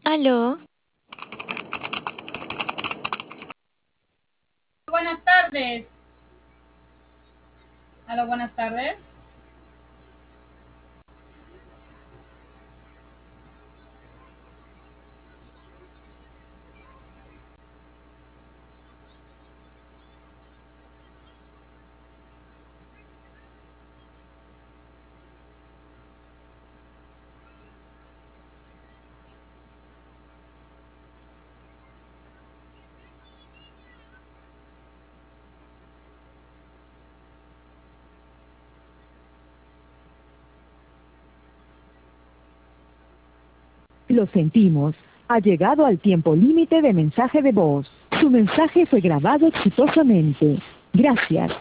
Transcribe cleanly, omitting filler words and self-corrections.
Aló, Buenas tardes. Aló, buenas tardes. Lo sentimos. Ha llegado al tiempo límite de mensaje de voz. Su mensaje fue grabado exitosamente. Gracias.